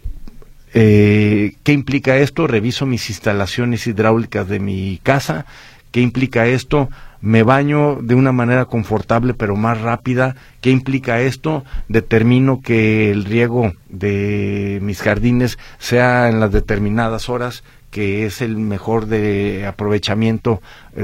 ¿qué implica esto? Reviso mis instalaciones hidráulicas de mi casa. ¿Qué implica esto? Me baño de una manera confortable pero más rápida. ¿Qué implica esto? Determino que el riego de mis jardines sea en las determinadas horas, que es el mejor de aprovechamiento a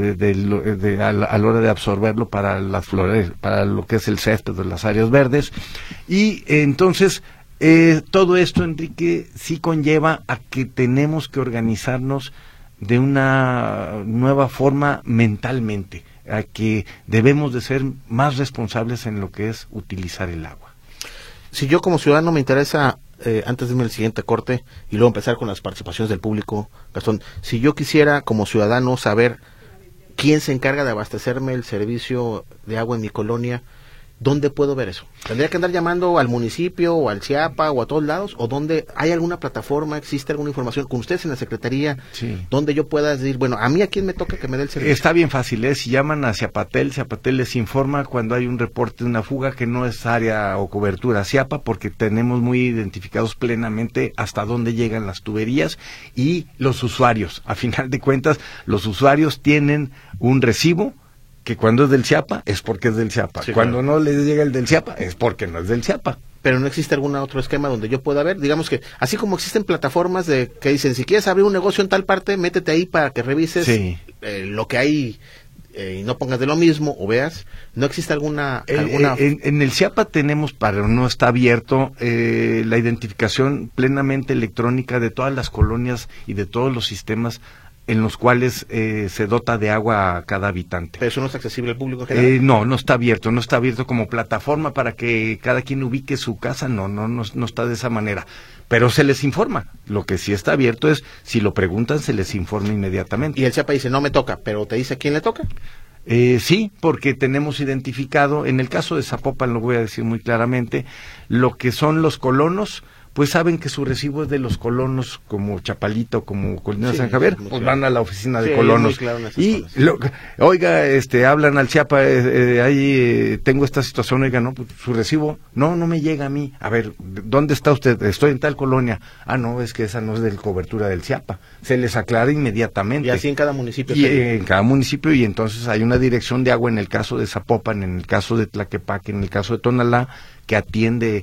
la hora de absorberlo para las flores, para lo que es el césped de las áreas verdes. Y entonces todo esto, Enrique, sí conlleva a que tenemos que organizarnos de una nueva forma mentalmente, a que debemos de ser más responsables en lo que es utilizar el agua. Si yo como ciudadano me interesa, antes de irme al siguiente corte y luego empezar con las participaciones del público, Gastón, si yo quisiera como ciudadano saber quién se encarga de abastecerme el servicio de agua en mi colonia, ¿dónde puedo ver eso? ¿Tendría que andar llamando al municipio o al CIAPA o a todos lados? ¿O dónde hay alguna plataforma, existe alguna información con ustedes en la Secretaría, sí, donde yo pueda decir, bueno, a mí a quién me toca que me dé el servicio? Está bien fácil, si llaman a Ciapatel les informa cuando hay un reporte de una fuga que no es área o cobertura CIAPA, porque tenemos muy identificados plenamente hasta dónde llegan las tuberías y los usuarios. A final de cuentas, los usuarios tienen un recibo que cuando es del CIAPA es porque es del CIAPA, sí, cuando claro, no les llega el del CIAPA es porque no es del CIAPA. Pero no existe algún otro esquema donde yo pueda ver, digamos que, así como existen plataformas que dicen, si quieres abrir un negocio en tal parte, métete ahí para que revises sí, lo que hay y no pongas de lo mismo o veas. ¿No existe alguna...? En el CIAPA tenemos, pero no está abierto, la identificación plenamente electrónica de todas las colonias y de todos los sistemas en los cuales se dota de agua a cada habitante. ¿Pero eso no es accesible al público general? No está abierto como plataforma para que cada quien ubique su casa, no está de esa manera, pero se les informa. Lo que sí está abierto es, si lo preguntan, se les informa inmediatamente. Y el CIAPA dice, no me toca, pero ¿te dice a quién le toca? Sí, porque tenemos identificado, en el caso de Zapopan, lo voy a decir muy claramente, lo que son los colonos, pues saben que su recibo es de los colonos, como Chapalita o como Colina San Javier, pues claro, van a la oficina de colonos. Claro, y, oiga, hablan al CIAPA, ahí tengo esta situación, oiga, no, pues, su recibo, no me llega a mí. A ver, ¿dónde está usted? Estoy en tal colonia. No, es que esa no es de cobertura del CIAPA. Se les aclara inmediatamente. Y así en cada municipio. Y en cada municipio, y entonces hay una dirección de agua en el caso de Zapopan, en el caso de Tlaquepaque, en el caso de Tonalá, que atiende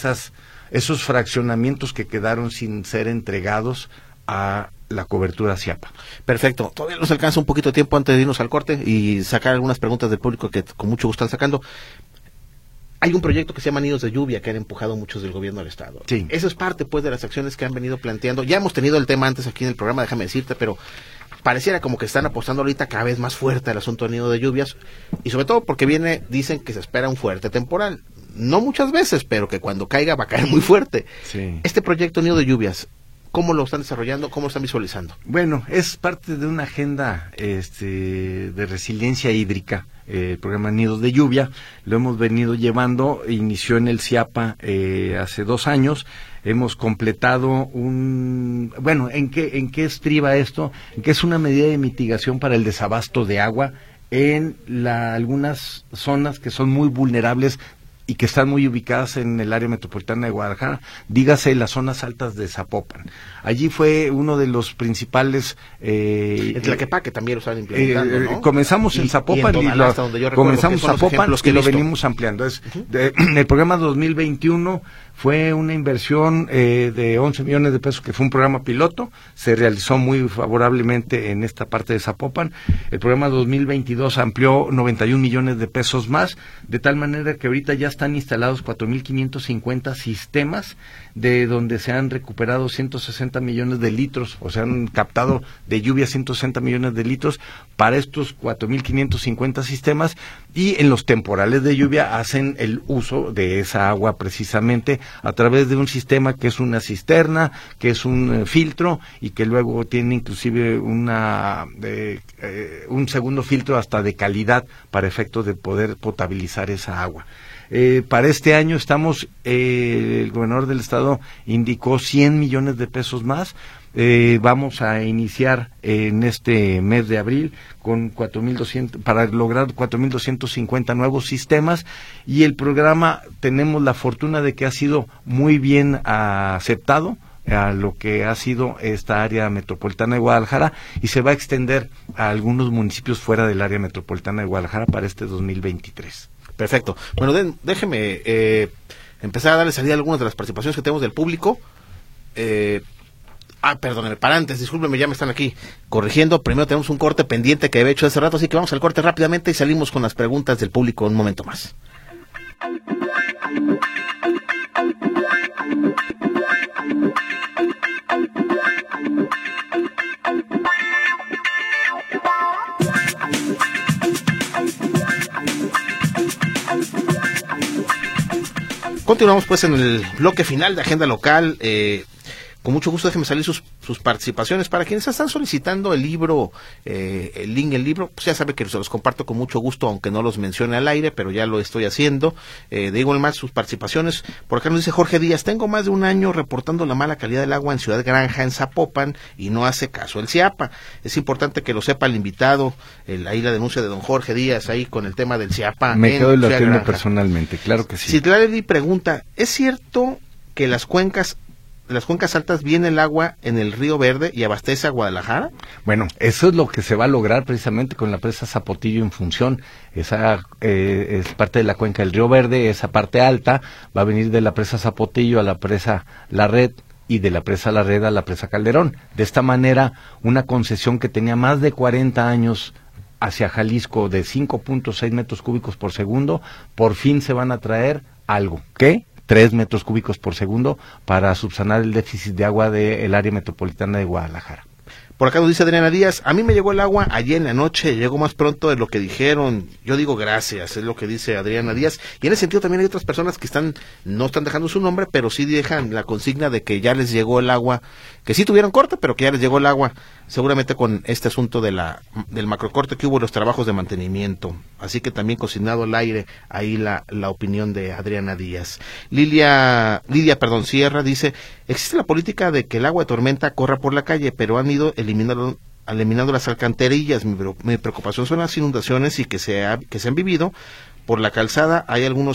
esos fraccionamientos que quedaron sin ser entregados a la cobertura CIAPA. Perfecto. Todavía nos alcanza un poquito de tiempo antes de irnos al corte y sacar algunas preguntas del público que con mucho gusto están sacando. Hay un proyecto que se llama Nidos de Lluvia que han empujado muchos del gobierno del estado. Sí. Eso es parte, pues, de las acciones que han venido planteando. Ya hemos tenido el tema antes aquí en el programa, déjame decirte, pero pareciera como que están apostando ahorita cada vez más fuerte al asunto del nido de lluvias, y sobre todo porque dicen que se espera un fuerte temporal. No muchas veces, pero que cuando caiga va a caer muy fuerte. Sí. Este proyecto Nido de Lluvias, ¿Cómo lo están desarrollando? ¿Cómo lo están visualizando? Bueno, es parte de una agenda de resiliencia hídrica. El programa Nidos de Lluvia lo hemos venido llevando, inició en el CIAPA hace 2 años. Hemos completado ¿en qué estriba esto? En que es una medida de mitigación para el desabasto de agua en algunas zonas que son muy vulnerables y que están muy ubicadas en el área metropolitana de Guadalajara, dígase las zonas altas de Zapopan. Allí fue uno de los principales... en Tlaquepaque también lo están implementando, ¿no? Comenzamos en Zapopan comenzamos Zapopan y lo venimos ampliando. El programa 2021 fue una inversión de 11 millones de pesos, que fue un programa piloto, se realizó muy favorablemente en esta parte de Zapopan. El programa 2022 amplió 91 millones de pesos más, de tal manera que ahorita ya están instalados 4.550 sistemas, de donde se han recuperado 160 millones de litros, o sea, han captado de lluvia 160 millones de litros para estos 4.550 sistemas, y en los temporales de lluvia hacen el uso de esa agua precisamente a través de un sistema que es una cisterna, que es un filtro, y que luego tiene inclusive un segundo filtro hasta de calidad para efectos de poder potabilizar esa agua. Para este año el gobernador del estado indicó 100 millones de pesos más. Vamos a iniciar en este mes de abril con 4.200 para lograr 4.250 nuevos sistemas, y el programa tenemos la fortuna de que ha sido muy bien aceptado a lo que ha sido esta área metropolitana de Guadalajara, y se va a extender a algunos municipios fuera del área metropolitana de Guadalajara para este 2023. Perfecto. Bueno, déjeme empezar a darle salida a algunas de las participaciones que tenemos del público. Perdóneme, para antes, discúlpeme, ya me están aquí corrigiendo. Primero tenemos un corte pendiente que había hecho hace rato, así que vamos al corte rápidamente y salimos con las preguntas del público un momento más. Continuamos pues en el bloque final de Agenda Local. Con mucho gusto déjenme salir sus participaciones. Para quienes están solicitando el libro, el link del libro, pues ya sabe que se los comparto con mucho gusto, aunque no los mencione al aire, pero ya lo estoy haciendo. De igual más sus participaciones. Por acá nos dice Jorge Díaz: tengo más de un año reportando la mala calidad del agua en Ciudad Granja, en Zapopan, y no hace caso el CIAPA. Es importante que lo sepa el invitado. Ahí la denuncia de don Jorge Díaz, ahí con el tema del CIAPA. Me quedo y lo atiendo personalmente, claro que sí. Citlali pregunta: ¿es cierto que las cuencas altas viene el agua en el Río Verde y abastece a Guadalajara? Bueno, eso es lo que se va a lograr precisamente con la presa Zapotillo en función. Esa es parte de la cuenca del Río Verde, esa parte alta va a venir de la presa Zapotillo a la presa La Red, y de la presa La Red a la presa Calderón. De esta manera, una concesión que tenía más de 40 años hacia Jalisco de 5.6 metros cúbicos por segundo, por fin se van a traer algo. ¿Qué? 3 metros cúbicos por segundo para subsanar el déficit de agua del área metropolitana de Guadalajara. Por acá nos dice Adriana Díaz: a mí me llegó el agua ayer en la noche, llegó más pronto de lo que dijeron. Yo digo gracias, es lo que dice Adriana Díaz. Y en ese sentido también hay otras personas que no están dejando su nombre, pero sí dejan la consigna de que ya les llegó el agua, que sí tuvieron corte, pero que ya les llegó el agua, seguramente con este asunto del macrocorte que hubo en los trabajos de mantenimiento. Así que también consignado al aire ahí la opinión de Adriana Díaz. Lidia Sierra dice: existe la política de que el agua de tormenta corra por la calle, pero han ido eliminando las alcantarillas. Mi preocupación son las inundaciones y que se han vivido por la calzada. Hay algunos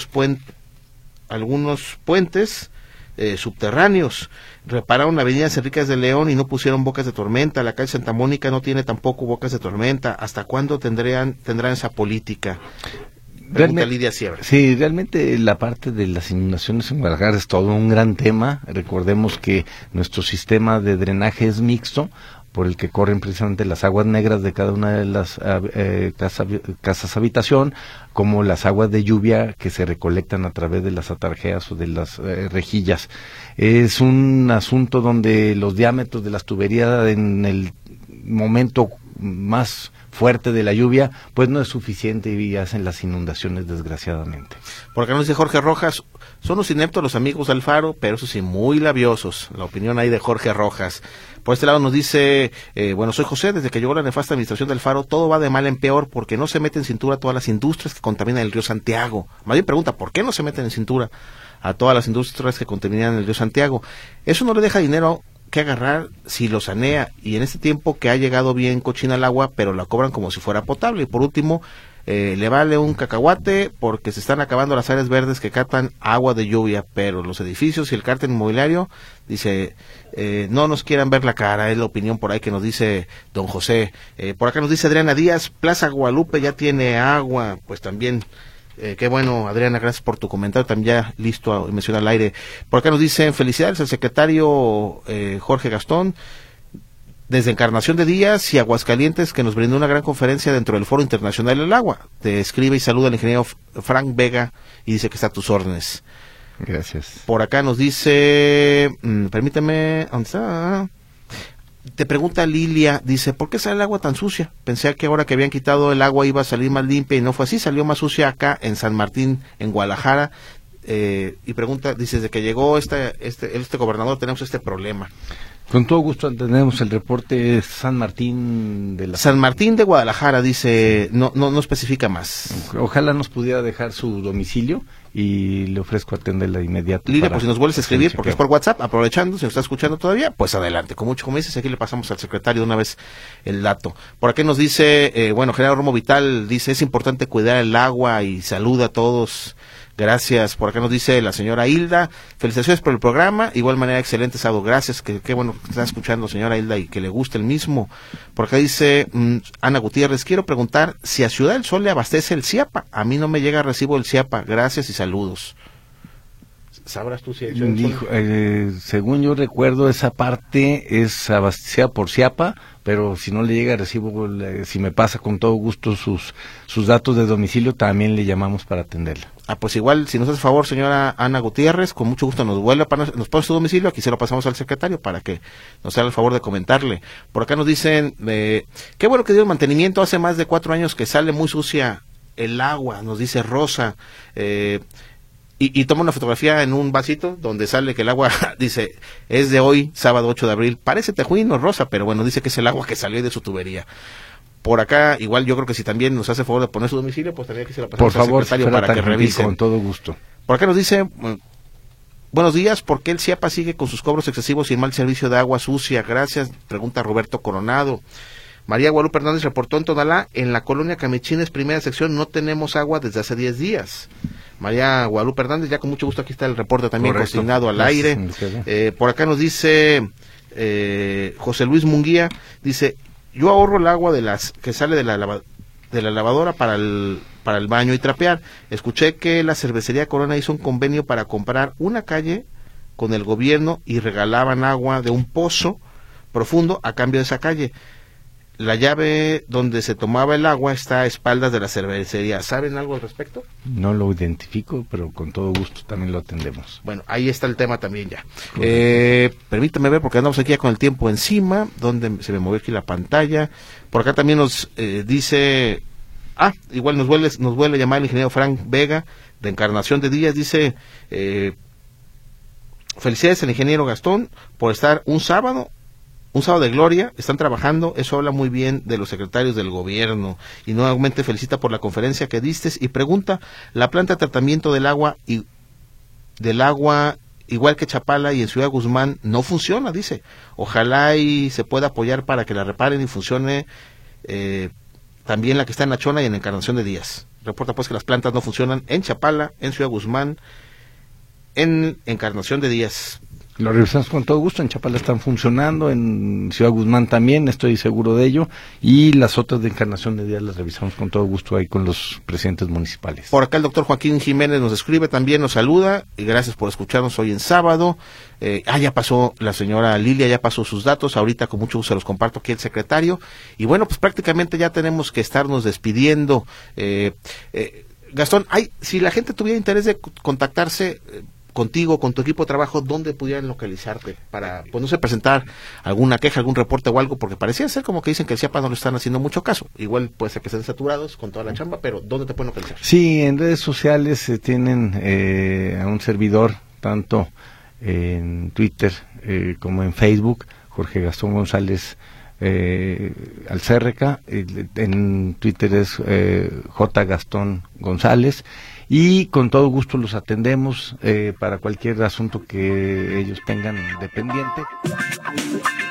puentes subterráneos. Repararon la avenida Enríquez de León y no pusieron bocas de tormenta. La calle Santa Mónica no tiene tampoco bocas de tormenta. ¿Hasta cuándo tendrán esa política? Lidia Sierra. Sí, realmente la parte de las inundaciones en Guadalajara es todo un gran tema. Recordemos que nuestro sistema de drenaje es mixto, por el que corren precisamente las aguas negras de cada una de las casas habitación, como las aguas de lluvia que se recolectan a través de las atarjeas o de las rejillas. Es un asunto donde los diámetros de las tuberías en el momento más fuerte de la lluvia, pues no es suficiente y hacen las inundaciones desgraciadamente. Por acá nos dice Jorge Rojas, son unos ineptos los amigos Alfaro, pero eso sí, muy labiosos. La opinión ahí de Jorge Rojas. Por este lado nos dice, bueno, soy José, desde que llegó la nefasta administración del Faro, todo va de mal en peor porque no se meten en cintura todas las industrias que contaminan el río Santiago. Más bien pregunta, ¿por qué no se meten en cintura a todas las industrias que contaminan el río Santiago? Eso no le deja dinero que agarrar si lo sanea, y en este tiempo que ha llegado bien cochina el agua, pero la cobran como si fuera potable. Y por último, le vale un cacahuate porque se están acabando las áreas verdes que captan agua de lluvia, pero los edificios y el cártel inmobiliario, dice, no nos quieran ver la cara, es la opinión por ahí que nos dice don José. Por acá nos dice Adriana Díaz, Plaza Guadalupe ya tiene agua, pues también... qué bueno, Adriana, gracias por tu comentario, también ya listo a mencionar al aire. Por acá nos dicen, felicidades al secretario Jorge Gastón, desde Encarnación de Díaz y Aguascalientes, que nos brindó una gran conferencia dentro del Foro Internacional del Agua. Te escribe y saluda al ingeniero Frank Vega y dice que está a tus órdenes. Gracias. Por acá nos dice, permíteme, ¿dónde está? Te pregunta Lilia, dice, ¿por qué sale el agua tan sucia? Pensé que ahora que habían quitado el agua iba a salir más limpia y no fue así, salió más sucia acá en San Martín, en Guadalajara. Y pregunta, dice, desde que llegó este gobernador tenemos este problema. Con todo gusto tenemos el reporte San Martín de Guadalajara, dice, no especifica más. Ojalá nos pudiera dejar su domicilio y le ofrezco atenderla inmediatamente. Lidia, pues si nos vuelves a escribir, porque es por WhatsApp, aprovechando, si nos está escuchando todavía, pues adelante, con mucho, como dices, aquí le pasamos al secretario de una vez el dato. Por aquí nos dice, bueno, General Romo Vital, dice, es importante cuidar el agua y saluda a todos. Gracias. Por acá nos dice la señora Hilda, felicitaciones por el programa, igual manera excelente sábado, gracias, qué bueno que está escuchando señora Hilda y que le guste el mismo. Por acá dice Ana Gutiérrez, quiero preguntar si a Ciudad del Sol le abastece el CIAPA, a mí no me llega recibo del CIAPA, gracias y saludos. ¿Sabrás tú si ha hecho según yo recuerdo, esa parte es abastecida por CIAPA, pero si no le llega recibo, si me pasa con todo gusto sus datos de domicilio, también le llamamos para atenderla. Pues igual, si nos hace favor, señora Ana Gutiérrez, con mucho gusto nos pone su domicilio, aquí se lo pasamos al secretario para que nos haga el favor de comentarle. Por acá nos dicen, qué bueno que dio el mantenimiento, hace más de 4 años que sale muy sucia el agua, nos dice Rosa, y toma una fotografía en un vasito donde sale que el agua, dice, es de hoy, sábado 8 de abril, parece tejuino, Rosa, pero bueno, dice que es el agua que salió de su tubería. Por acá, igual yo creo que si también nos hace favor de poner su domicilio, pues también aquí se la pasamos al secretario para que revise. Con todo gusto. Por acá nos dice, buenos días, ¿por qué el CIAPA sigue con sus cobros excesivos y el mal servicio de agua sucia? Gracias, pregunta Roberto Coronado. María Guadalupe Hernández reportó en Tonalá, en la colonia Camichines, primera sección, no tenemos agua desde hace 10 días. María Guadalupe Hernández, ya con mucho gusto aquí está el reporte también consignado al aire. Por acá nos dice José Luis Munguía, dice, yo ahorro el agua que sale de la lavadora para el baño y trapear. Escuché que la cervecería Corona hizo un convenio para comprar una calle con el gobierno y regalaban agua de un pozo profundo a cambio de esa calle. La llave donde se tomaba el agua está a espaldas de la cervecería. ¿Saben algo al respecto? No lo identifico, pero con todo gusto también lo atendemos. Bueno, ahí está el tema también ya. Permítame ver porque andamos aquí ya con el tiempo encima, donde se me movió aquí la pantalla. Por acá también nos dice, igual nos vuelve a llamar el ingeniero Frank Vega, de Encarnación de Díaz, dice, felicidades al ingeniero Gastón por estar un sábado de gloria, están trabajando, eso habla muy bien de los secretarios del gobierno, y nuevamente felicita por la conferencia que diste, y pregunta, la planta de tratamiento del agua, igual que Chapala y en Ciudad Guzmán, no funciona, dice, ojalá y se pueda apoyar para que la reparen y funcione también la que está en Nachona y en Encarnación de Díaz. Reporta pues que las plantas no funcionan en Chapala, en Ciudad Guzmán, en Encarnación de Díaz. Lo revisamos con todo gusto, en Chapala están funcionando, en Ciudad Guzmán también, estoy seguro de ello, y las otras de Encarnación de Díaz las revisamos con todo gusto ahí con los presidentes municipales. Por acá el doctor Joaquín Jiménez nos escribe, también nos saluda, y gracias por escucharnos hoy en sábado. Ya pasó la señora Lilia, ya pasó sus datos, ahorita con mucho gusto se los comparto aquí el secretario, y bueno, pues prácticamente ya tenemos que estarnos despidiendo. Gastón, si la gente tuviera interés de contactarse contigo, con tu equipo de trabajo, ¿dónde pudieran localizarte para, pues no sé, presentar alguna queja, algún reporte o algo? Porque parecía ser como que dicen que el CIAPA no le están haciendo mucho caso. Igual puede ser que estén saturados con toda la chamba, pero ¿dónde te pueden localizar? Sí, en redes sociales tienen a un servidor, tanto en Twitter como en Facebook, Jorge Gastón González Alcérreca, en Twitter es J. Gastón González, y con todo gusto los atendemos para cualquier asunto que ellos tengan de pendiente.